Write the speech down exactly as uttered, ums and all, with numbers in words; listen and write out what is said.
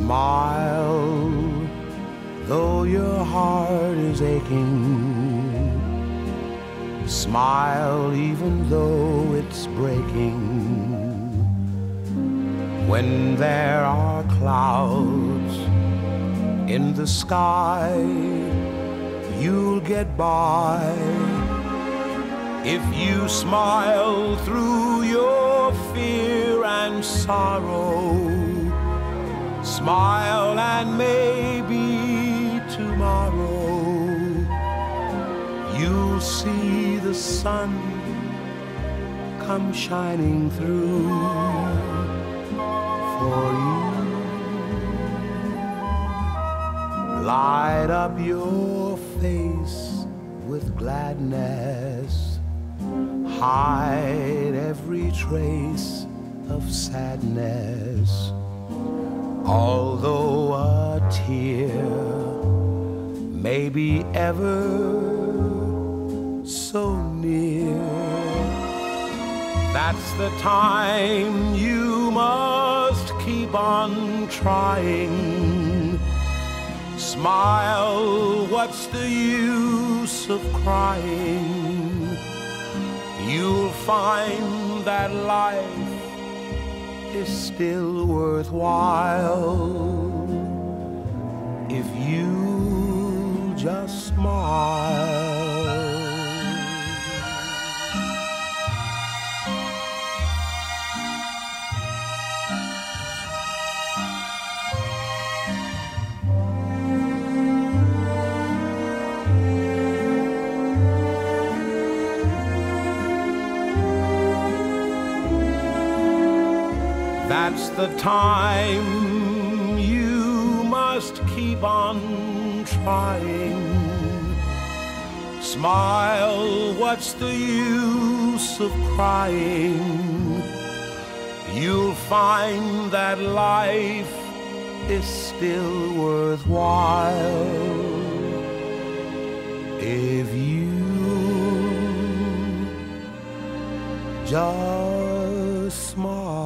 Smile, though your heart is aching. Smile, even though it's breaking. When there are clouds in the sky, you'll get by if you smile through your fear and sorrow. Smile and maybe tomorrow you'll see the sun come shining through for you. Light up your face with gladness. Hide every trace of sadness. Although a tear may be ever so near, that's the time you must keep on trying. Smile, what's the use of crying? You'll find that life is still worthwhile if you just smile. That's the time you must keep on trying. Smile, what's the use of crying? You'll find that life is still worthwhile if you just smile.